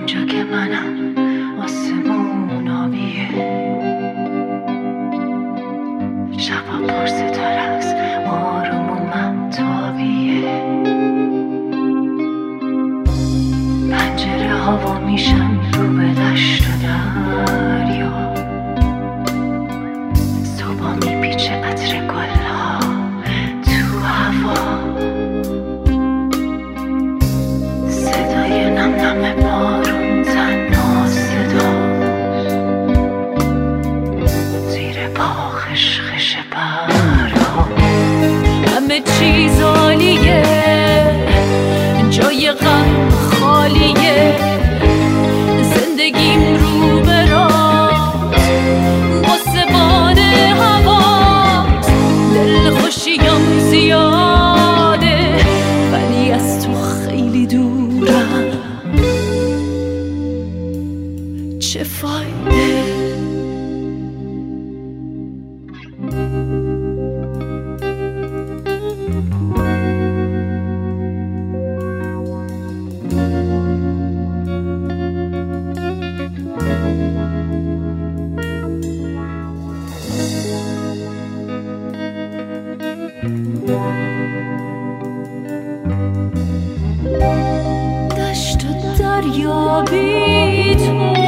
اینجا که منم آسمون آبیه، شبا پر ستاره است، آروم و مهتابیه. پنجره هوا میشن رو به دشت و دریا، صبح میپیچه عطر گلها تو هوا، صدای نم نم بارون تنها صداش، زیر پا خشخش برها. همه چیز عالیه، جای غم خالیه، زندگیم رو به راست واسه باد هواست. دل خوشیم زیاده ولی از تو خیلی دورم، چه فایده؟ دشت و دریا بی تو